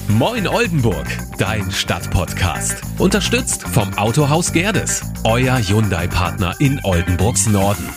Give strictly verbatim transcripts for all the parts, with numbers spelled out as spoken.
Moin Oldenburg, dein Stadtpodcast. Unterstützt vom Autohaus Gerdes, euer Hyundai-Partner in Oldenburgs Norden.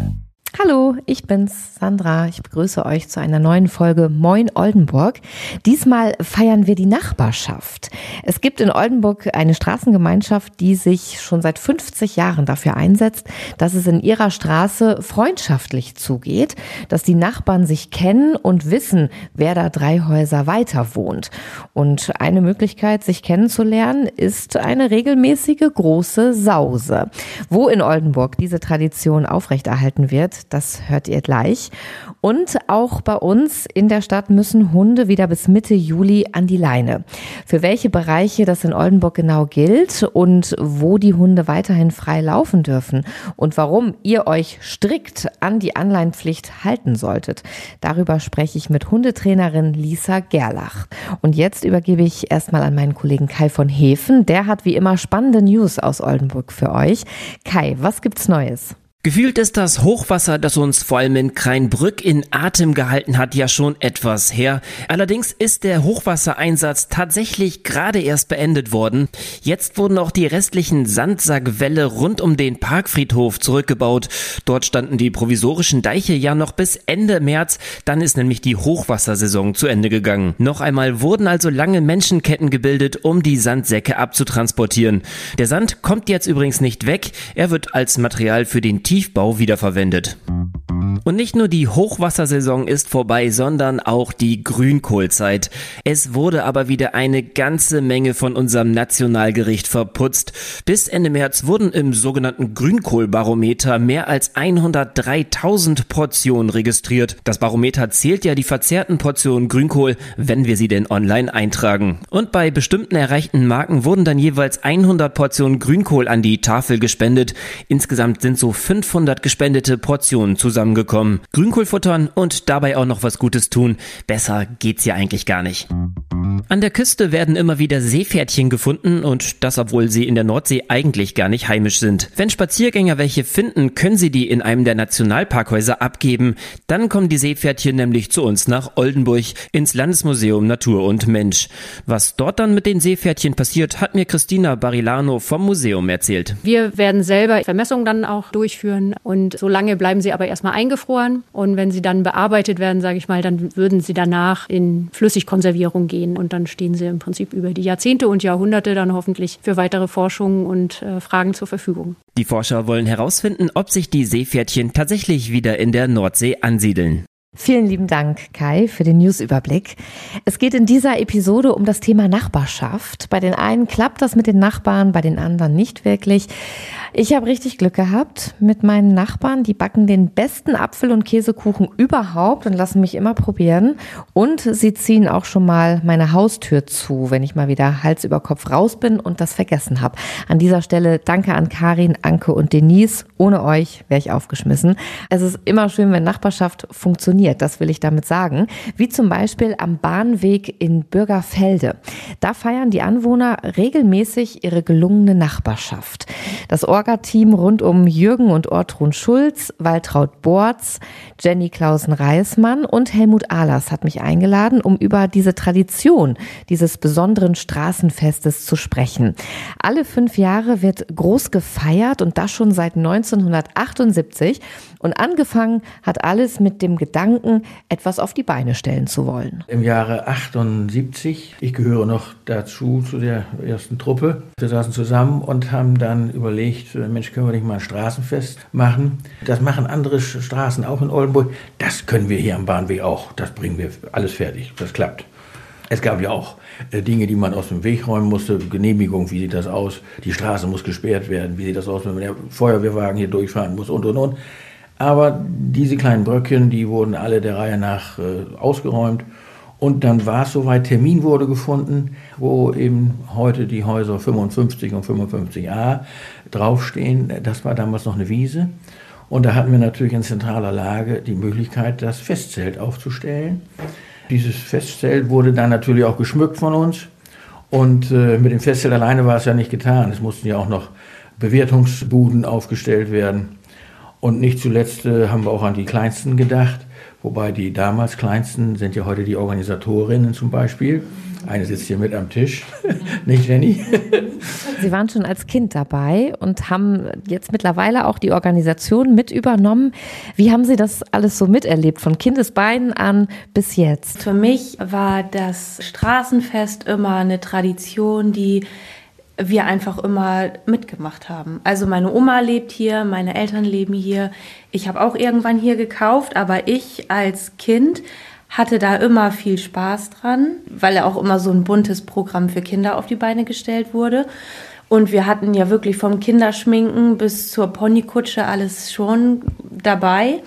Hallo, ich bin's, Sandra. Ich begrüße euch zu einer neuen Folge Moin Oldenburg. Diesmal feiern wir die Nachbarschaft. Es gibt in Oldenburg eine Straßengemeinschaft, die sich schon seit fünfzig Jahren dafür einsetzt, dass es in ihrer Straße freundschaftlich zugeht, dass die Nachbarn sich kennen und wissen, wer da drei Häuser weiter wohnt. Und eine Möglichkeit, sich kennenzulernen, ist eine regelmäßige große Sause. Wo in Oldenburg diese Tradition aufrechterhalten wird, das hört ihr gleich. Und auch bei uns in der Stadt müssen Hunde wieder bis Mitte Juli an die Leine. Für welche Bereiche das in Oldenburg genau gilt und wo die Hunde weiterhin frei laufen dürfen und warum ihr euch strikt an die Anleinpflicht halten solltet, darüber spreche ich mit Hundetrainerin Lisa Gerlach. Und jetzt übergebe ich erstmal an meinen Kollegen Kai von Hefen. Der hat wie immer spannende News aus Oldenburg für euch. Kai, was gibt's Neues? Gefühlt ist das Hochwasser, das uns vor allem in Kreinbrück in Atem gehalten hat, ja schon etwas her. Allerdings ist der Hochwassereinsatz tatsächlich gerade erst beendet worden. Jetzt wurden auch die restlichen Sandsackwälle rund um den Parkfriedhof zurückgebaut. Dort standen die provisorischen Deiche ja noch bis Ende März. Dann ist nämlich die Hochwassersaison zu Ende gegangen. Noch einmal wurden also lange Menschenketten gebildet, um die Sandsäcke abzutransportieren. Der Sand kommt jetzt übrigens nicht weg. Er wird als Material für den Tiefbau wiederverwendet. Und nicht nur die Hochwassersaison ist vorbei, sondern auch die Grünkohlzeit. Es wurde aber wieder eine ganze Menge von unserem Nationalgericht verputzt. Bis Ende März wurden im sogenannten Grünkohlbarometer mehr als hundertdreitausend Portionen registriert. Das Barometer zählt ja die verzehrten Portionen Grünkohl, wenn wir sie denn online eintragen. Und bei bestimmten erreichten Marken wurden dann jeweils hundert Portionen Grünkohl an die Tafel gespendet. Insgesamt sind so fünfhundert gespendete Portionen zusammengekommen. Grünkohl futtern und dabei auch noch was Gutes tun. Besser geht's ja eigentlich gar nicht. An der Küste werden immer wieder Seepferdchen gefunden und das, obwohl sie in der Nordsee eigentlich gar nicht heimisch sind. Wenn Spaziergänger welche finden, können sie die in einem der Nationalparkhäuser abgeben. Dann kommen die Seepferdchen nämlich zu uns nach Oldenburg ins Landesmuseum Natur und Mensch. Was dort dann mit den Seepferdchen passiert, hat mir Christina Barilano vom Museum erzählt. Wir werden selber Vermessungen dann auch durchführen und solange bleiben sie aber erstmal eingefroren und wenn sie dann bearbeitet werden, sage ich mal, dann würden sie danach in Flüssigkonservierung gehen und dann stehen sie im Prinzip über die Jahrzehnte und Jahrhunderte dann hoffentlich für weitere Forschungen und äh, Fragen zur Verfügung. Die Forscher wollen herausfinden, ob sich die Seepferdchen tatsächlich wieder in der Nordsee ansiedeln. Vielen lieben Dank, Kai, für den Newsüberblick. Es geht in dieser Episode um das Thema Nachbarschaft. Bei den einen klappt das mit den Nachbarn, bei den anderen nicht wirklich. Ich habe richtig Glück gehabt mit meinen Nachbarn. Die backen den besten Apfel- und Käsekuchen überhaupt und lassen mich immer probieren. Und sie ziehen auch schon mal meine Haustür zu, wenn ich mal wieder Hals über Kopf raus bin und das vergessen habe. An dieser Stelle danke an Karin, Anke und Denise. Ohne euch wäre ich aufgeschmissen. Es ist immer schön, wenn Nachbarschaft funktioniert. Das will ich damit sagen. Wie zum Beispiel am Bahnweg in Bürgerfelde. Da feiern die Anwohner regelmäßig ihre gelungene Nachbarschaft. Das Orga-Team rund um Jürgen und Ortrun Schulz, Waltraud Borz, Jenny Klausen-Reismann und Helmut Ahlers hat mich eingeladen, um über diese Tradition dieses besonderen Straßenfestes zu sprechen. Alle fünf Jahre wird groß gefeiert und das schon seit neunzehnhundertachtundsiebzig. Und angefangen hat alles mit dem Gedanken, etwas auf die Beine stellen zu wollen. Im Jahre achtundsiebzig, ich gehöre noch dazu, zu der ersten Truppe. Wir saßen zusammen und haben dann überlegt, Mensch, können wir nicht mal ein Straßenfest machen? Das machen andere Straßen auch in Oldenburg. Das können wir hier am Bahnweg auch. Das bringen wir alles fertig. Das klappt. Es gab ja auch äh, Dinge, die man aus dem Weg räumen musste. Genehmigung, wie sieht das aus? Die Straße muss gesperrt werden. Wie sieht das aus, wenn der Feuerwehrwagen hier durchfahren muss und, und, und. Aber diese kleinen Bröckchen, die wurden alle der Reihe nach äh, ausgeräumt. Und dann war es soweit, Termin wurde gefunden, wo eben heute die Häuser fünfundfünfzig und fünfundfünfzig a draufstehen. Das war damals noch eine Wiese. Und da hatten wir natürlich in zentraler Lage die Möglichkeit, das Festzelt aufzustellen. Dieses Festzelt wurde dann natürlich auch geschmückt von uns. Und äh, mit dem Festzelt alleine war es ja nicht getan. Es mussten ja auch noch Bewertungsbuden aufgestellt werden. Und nicht zuletzt äh, haben wir auch an die Kleinsten gedacht. Wobei die damals Kleinsten sind ja heute die Organisatorinnen zum Beispiel. Eine sitzt hier mit am Tisch, nicht Jenny? Sie waren schon als Kind dabei und haben jetzt mittlerweile auch die Organisation mit übernommen. Wie haben Sie das alles so miterlebt, von Kindesbeinen an bis jetzt? Für mich war das Straßenfest immer eine Tradition, die wir einfach immer mitgemacht haben. Also meine Oma lebt hier, meine Eltern leben hier. Ich habe auch irgendwann hier gekauft, aber ich als Kind hatte da immer viel Spaß dran, weil ja auch immer so ein buntes Programm für Kinder auf die Beine gestellt wurde. Und wir hatten ja wirklich vom Kinderschminken bis zur Ponykutsche alles schon dabei.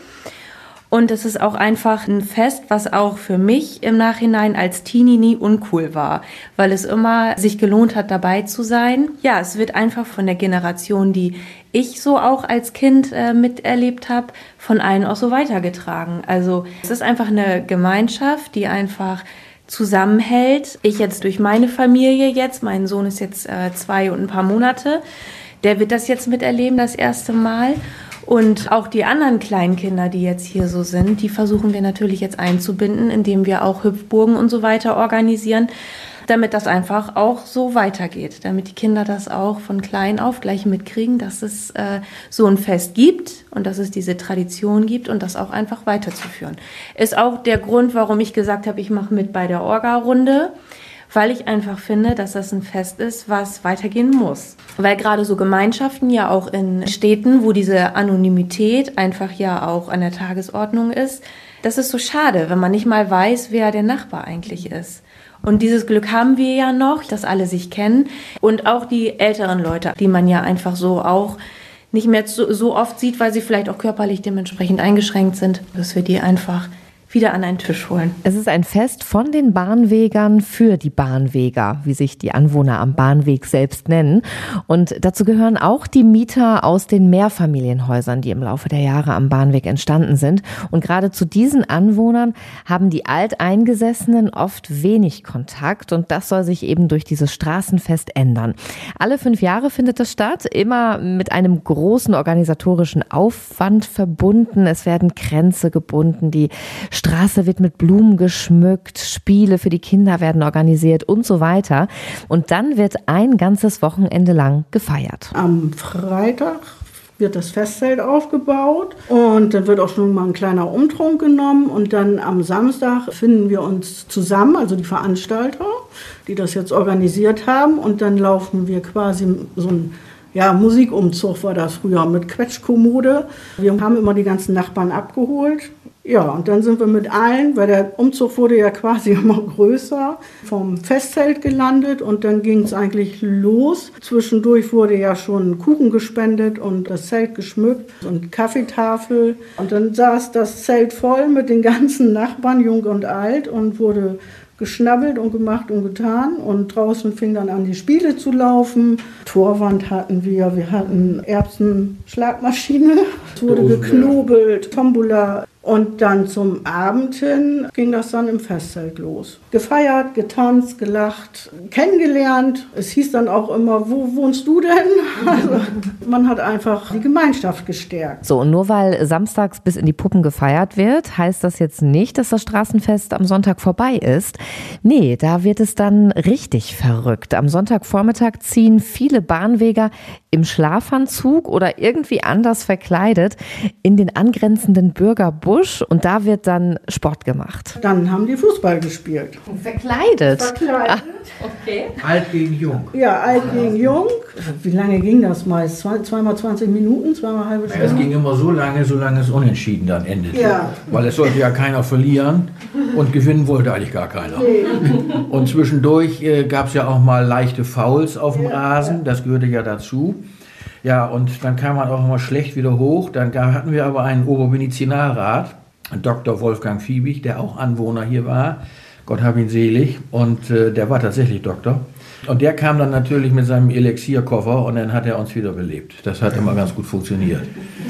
Und es ist auch einfach ein Fest, was auch für mich im Nachhinein als Teenie nie uncool war, weil es immer sich gelohnt hat, dabei zu sein. Ja, es wird einfach von der Generation, die ich so auch als Kind äh, miterlebt habe, von allen auch so weitergetragen. Also es ist einfach eine Gemeinschaft, die einfach zusammenhält. Ich jetzt durch meine Familie jetzt, mein Sohn ist jetzt äh, zwei und ein paar Monate, der wird das jetzt miterleben, das erste Mal. Und auch die anderen kleinen Kinder, die jetzt hier so sind, die versuchen wir natürlich jetzt einzubinden, indem wir auch Hüpfburgen und so weiter organisieren, damit das einfach auch so weitergeht, damit die Kinder das auch von klein auf gleich mitkriegen, dass es äh, so ein Fest gibt und dass es diese Tradition gibt und das auch einfach weiterzuführen. Ist auch der Grund, warum ich gesagt habe, ich mache mit bei der Orga-Runde, weil ich einfach finde, dass das ein Fest ist, was weitergehen muss. Weil gerade so Gemeinschaften ja auch in Städten, wo diese Anonymität einfach ja auch an der Tagesordnung ist, das ist so schade, wenn man nicht mal weiß, wer der Nachbar eigentlich ist. Und dieses Glück haben wir ja noch, dass alle sich kennen und auch die älteren Leute, die man ja einfach so auch nicht mehr so, so oft sieht, weil sie vielleicht auch körperlich dementsprechend eingeschränkt sind, dass wir die einfach wieder an einen Tisch holen. Es ist ein Fest von den Bahnwegern für die Bahnweger, wie sich die Anwohner am Bahnweg selbst nennen. Und dazu gehören auch die Mieter aus den Mehrfamilienhäusern, die im Laufe der Jahre am Bahnweg entstanden sind. Und gerade zu diesen Anwohnern haben die Alteingesessenen oft wenig Kontakt. Und das soll sich eben durch dieses Straßenfest ändern. Alle fünf Jahre findet es statt, immer mit einem großen organisatorischen Aufwand verbunden. Es werden Kränze gebunden, die Straße wird mit Blumen geschmückt, Spiele für die Kinder werden organisiert und so weiter. Und dann wird ein ganzes Wochenende lang gefeiert. Am Freitag wird das Festzelt aufgebaut und dann wird auch schon mal ein kleiner Umtrunk genommen und dann am Samstag finden wir uns zusammen, also die Veranstalter, die das jetzt organisiert haben, und dann laufen wir quasi so ein Ja, Musikumzug war das früher mit Quetschkommode. Wir haben immer die ganzen Nachbarn abgeholt. Ja, und dann sind wir mit allen, weil der Umzug wurde ja quasi immer größer, vom Festzelt gelandet und dann ging es eigentlich los. Zwischendurch wurde ja schon Kuchen gespendet und das Zelt geschmückt und Kaffeetafel. Und dann saß das Zelt voll mit den ganzen Nachbarn, jung und alt, und wurde geschnabbelt und gemacht und getan. Und draußen fing dann an, die Spiele zu laufen. Torwand hatten wir, wir hatten Erbsen-Schlagmaschine. Es wurde geknobelt, Tombola. Und dann zum Abend hin ging das dann im Festzelt los. Gefeiert, getanzt, gelacht, kennengelernt. Es hieß dann auch immer, wo wohnst du denn? Also man hat einfach die Gemeinschaft gestärkt. So, und nur weil samstags bis in die Puppen gefeiert wird, heißt das jetzt nicht, dass das Straßenfest am Sonntag vorbei ist. Nee, da wird es dann richtig verrückt. Am Sonntagvormittag ziehen viele Bahnweger im Schlafanzug oder irgendwie anders verkleidet in den angrenzenden Bürgerbusch und da wird dann Sport gemacht. Dann haben die Fußball gespielt. Verkleidet? Verkleidet. Ah, okay. Alt gegen Jung. Ja, alt gegen Jung. Wie lange ging das meist? Zwei, zweimal zwanzig Minuten, zweimal halbe Stunde? Es ging immer so lange, solange es unentschieden dann endete. Ja. Weil es sollte ja keiner verlieren und gewinnen wollte eigentlich gar keiner. Nee. Und zwischendurch äh, gab es ja auch mal leichte Fouls auf dem Ja, Rasen, ja. das gehörte ja dazu. Ja, und dann kam man auch immer schlecht wieder hoch. Dann gab, hatten wir aber einen Obermedizinalrat, Doktor Wolfgang Fiebig, der auch Anwohner hier war. Gott hab ihn selig. Und äh, der war tatsächlich Doktor. Und der kam dann natürlich mit seinem Elixierkoffer und dann hat er uns wiederbelebt. Das hat immer ganz gut funktioniert.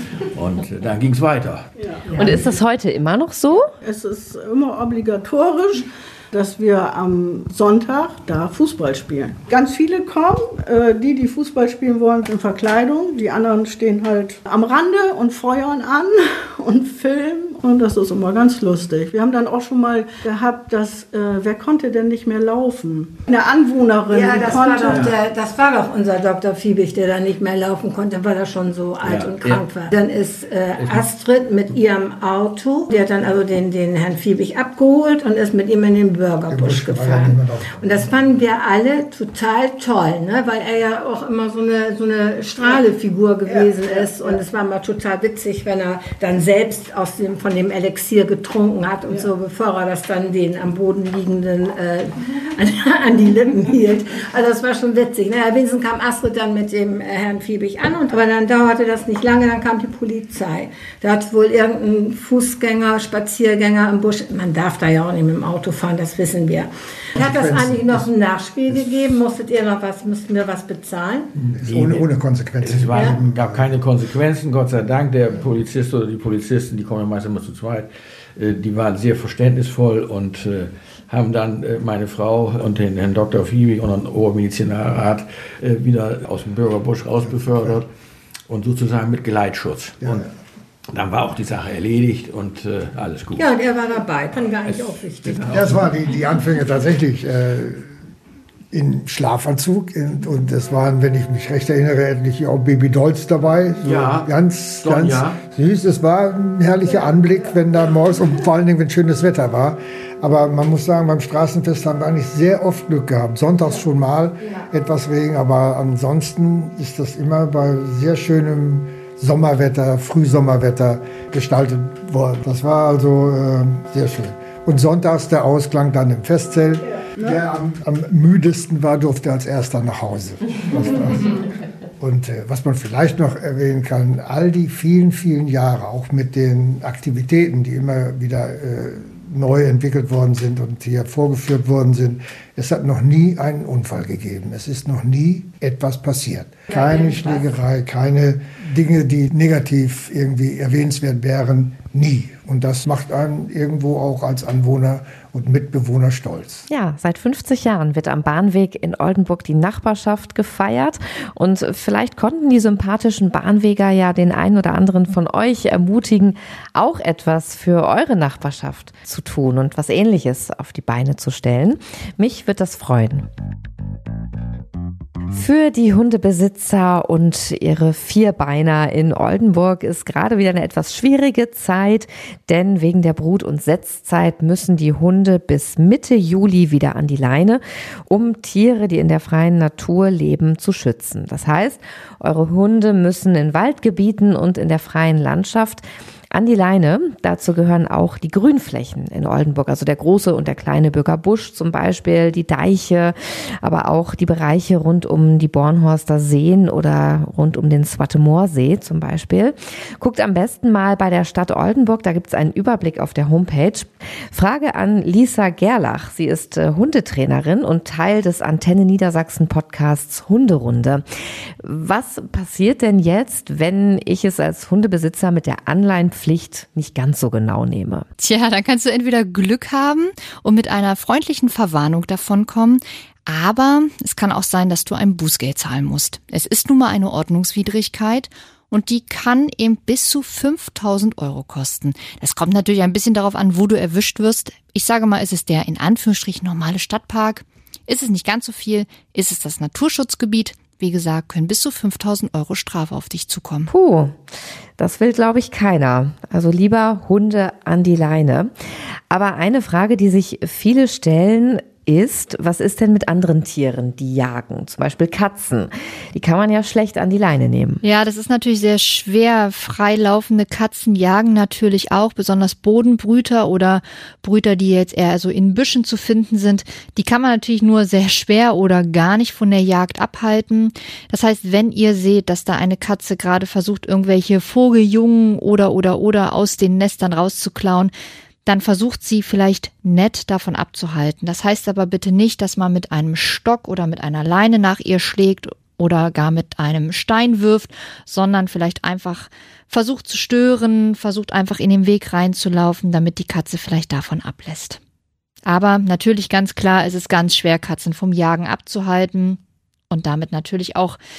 Und äh, dann ging es weiter. Ja. Und ist das heute immer noch so? Es ist immer obligatorisch, dass wir am Sonntag da Fußball spielen. Ganz viele kommen, äh, die, die Fußball spielen wollen, in Verkleidung. Die anderen stehen halt am Rande und feuern an und filmen. und das ist immer ganz lustig. Wir haben dann auch schon mal gehabt, dass, äh, wer konnte denn nicht mehr laufen? Eine Anwohnerin, ja, die das konnte. War doch der, das war doch unser Doktor Fiebig, der dann nicht mehr laufen konnte, weil er schon so alt ja, und krank ja. war. Dann ist äh, Astrid mit ihrem Auto, die hat dann also den, den Herrn Fiebig abgeholt und ist mit ihm in den Bürgerbusch gefahren. Und das fanden wir alle total toll, ne? Weil er ja auch immer so eine, so eine Strahlefigur gewesen ja, ist. Und ja. es war mal total witzig, wenn er dann selbst aus dem, von dem Elixier getrunken hat und ja. so, bevor er das dann den am Boden liegenden äh, an, an die Lippen hielt. Also das war schon witzig. Naja, wenigstens kam Astrid dann mit dem äh, Herrn Fiebig an, und, aber dann dauerte das nicht lange, dann kam die Polizei. Da hat wohl irgendein Fußgänger, Spaziergänger im Busch, man darf da ja auch nicht mit dem Auto fahren, das wissen wir. Hat das eigentlich noch ein Nachspiel gegeben? Musstet ihr noch was, müssten wir was bezahlen? Ohne, ohne Konsequenzen. Es war, ja? gab keine Konsequenzen, Gott sei Dank. Der Polizist oder die Polizisten, die kommen ja meist immer zu zweit, die waren sehr verständnisvoll und haben dann meine Frau und den Herrn Doktor Fiebig und den Obermedizinalrat wieder aus dem Bürgerbusch rausbefördert und sozusagen mit Geleitschutz. Ja. Und dann war auch die Sache erledigt und äh, alles gut. Ja, und er war dabei. Fand ich eigentlich auch wichtig. Das war die, die Anfänge tatsächlich äh, in Schlafanzug. In, und es waren, wenn ich mich recht erinnere, etliche auch Babydolls dabei. So ja. Ganz, Doch, ganz ja. süß. Es war ein herrlicher Anblick, wenn da morgens und vor allen Dingen, wenn schönes Wetter war. Aber man muss sagen, beim Straßenfest haben wir eigentlich sehr oft Glück gehabt. Sonntags schon mal ja. etwas Regen, aber ansonsten ist das immer bei sehr schönem Sommerwetter, Frühsommerwetter gestaltet worden. Das war also äh, sehr schön. Und sonntags der Ausklang dann im Festzelt. Ja. Der am, am müdesten war, durfte als erster nach Hause. Und äh, was man vielleicht noch erwähnen kann, all die vielen, vielen Jahre, auch mit den Aktivitäten, die immer wieder äh, neu entwickelt worden sind und hier vorgeführt worden sind, es hat noch nie einen Unfall gegeben. Es ist noch nie etwas passiert. Keine Schlägerei, keine Dinge, die negativ irgendwie erwähnenswert wären. Nie. Und das macht einen irgendwo auch als Anwohner und Mitbewohner stolz. Ja, seit fünfzig Jahren wird am Bahnweg in Oldenburg die Nachbarschaft gefeiert. Und vielleicht konnten die sympathischen Bahnweger ja den einen oder anderen von euch ermutigen, auch etwas für eure Nachbarschaft zu tun und was Ähnliches auf die Beine zu stellen. Mich wird das freuen. Für die Hundebesitzer und ihre Vierbeiner in Oldenburg ist gerade wieder eine etwas schwierige Zeit, denn wegen der Brut- und Setzzeit müssen die Hunde bis Mitte Juli wieder an die Leine, um Tiere, die in der freien Natur leben, zu schützen. Das heißt, eure Hunde müssen in Waldgebieten und in der freien Landschaft an die Leine. Dazu gehören auch die Grünflächen in Oldenburg, also der große und der kleine Bürgerbusch zum Beispiel, die Deiche, aber auch die Bereiche rund um die Bornhorster Seen oder rund um den Swarthemoorsee zum Beispiel. Guckt am besten mal bei der Stadt Oldenburg, da gibt es einen Überblick auf der Homepage. Frage an Lisa Gerlach, sie ist äh, Hundetrainerin und Teil des Antenne Niedersachsen Podcasts Hunderunde. Was passiert denn jetzt, wenn ich es als Hundebesitzer mit der Anleihenpflicht Pflicht nicht ganz so genau nehme? Tja, dann kannst du entweder Glück haben und mit einer freundlichen Verwarnung davonkommen, aber es kann auch sein, dass du ein Bußgeld zahlen musst. Es ist nun mal eine Ordnungswidrigkeit und die kann eben bis zu fünftausend Euro kosten. Das kommt natürlich ein bisschen darauf an, wo du erwischt wirst. Ich sage mal, ist es der in Anführungsstrichen normale Stadtpark? Ist es nicht ganz so viel? Ist es das Naturschutzgebiet? Wie gesagt, können bis zu fünftausend Euro Strafe auf dich zukommen. Puh, das will, glaube ich, keiner. Also lieber Hunde an die Leine. Aber eine Frage, die sich viele stellen, ist, was ist denn mit anderen Tieren, die jagen? Zum Beispiel Katzen. Die kann man ja schlecht an die Leine nehmen. Ja, das ist natürlich sehr schwer. Freilaufende Katzen jagen natürlich auch, besonders Bodenbrüter oder Brüter, die jetzt eher so in Büschen zu finden sind. Die kann man natürlich nur sehr schwer oder gar nicht von der Jagd abhalten. Das heißt, wenn ihr seht, dass da eine Katze gerade versucht, irgendwelche Vogeljungen oder oder oder aus den Nestern rauszuklauen, dann versucht sie vielleicht nett davon abzuhalten. Das heißt aber bitte nicht, dass man mit einem Stock oder mit einer Leine nach ihr schlägt oder gar mit einem Stein wirft, sondern vielleicht einfach versucht zu stören, versucht einfach in den Weg reinzulaufen, damit die Katze vielleicht davon ablässt. Aber natürlich ganz klar, es ist ganz schwer, Katzen vom Jagen abzuhalten und damit natürlich auch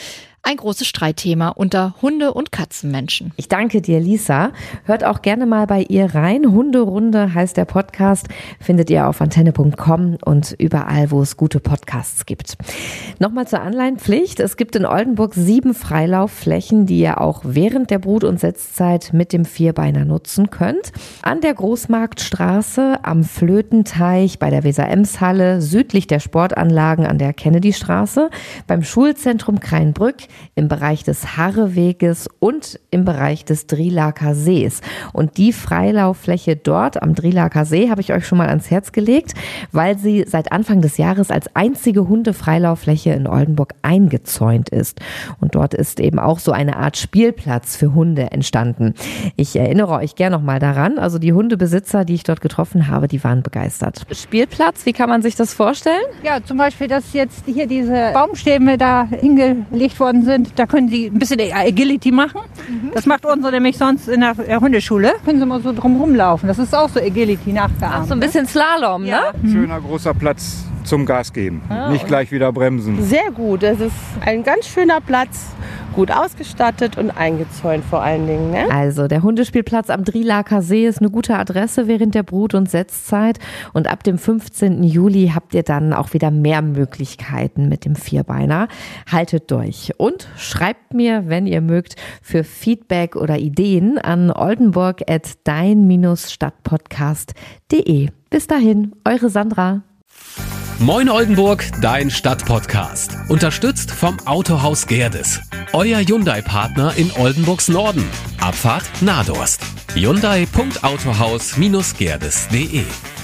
Ein großes Streitthema unter Hunde- und Katzenmenschen. Ich danke dir, Lisa. Hört auch gerne mal bei ihr rein. Hunderunde heißt der Podcast. Findet ihr auf antenne punkt com und überall, wo es gute Podcasts gibt. Nochmal zur Anleihenpflicht. Es gibt in Oldenburg sieben Freilaufflächen, die ihr auch während der Brut- und Setzzeit mit dem Vierbeiner nutzen könnt. An der Großmarktstraße, am Flötenteich, bei der Weser-Ems-Halle, südlich der Sportanlagen an der Kennedystraße, beim Schulzentrum Kreinbrück, im Bereich des Harreweges und im Bereich des Drielaker Sees. Und die Freilauffläche dort am Drielaker See habe ich euch schon mal ans Herz gelegt, weil sie seit Anfang des Jahres als einzige Hundefreilauffläche in Oldenburg eingezäunt ist. Und dort ist eben auch so eine Art Spielplatz für Hunde entstanden. Ich erinnere euch gerne noch mal daran, also die Hundebesitzer, die ich dort getroffen habe, die waren begeistert. Spielplatz, wie kann man sich das vorstellen? Ja, zum Beispiel, dass jetzt hier diese Baumstämme da hingelegt worden sind, da können Sie ein bisschen Agility machen. Mhm. Das macht unsere nämlich sonst in der Hundeschule. Können Sie mal so drum rumlaufen. Das ist auch so Agility nachgeahmt. Ach, so ein bisschen Slalom, ja. ne? Schöner großer Platz zum Gas geben. Ah, nicht gleich wieder bremsen. Sehr gut. Es ist ein ganz schöner Platz. Gut ausgestattet und eingezäunt vor allen Dingen. Ne? Also der Hundespielplatz am Drielaker See ist eine gute Adresse während der Brut- und Setzzeit. Und ab dem fünfzehnten Juli habt ihr dann auch wieder mehr Möglichkeiten mit dem Vierbeiner. Haltet durch und schreibt mir, wenn ihr mögt, für Feedback oder Ideen an oldenburg at dein stadtpodcast punkt de. Bis dahin, eure Sandra. Moin Oldenburg, dein Stadtpodcast. Unterstützt vom Autohaus Gerdes. Euer Hyundai-Partner in Oldenburgs Norden. Abfahrt Nadorst. hyundai punkt autohaus Bindestrich gerdes punkt de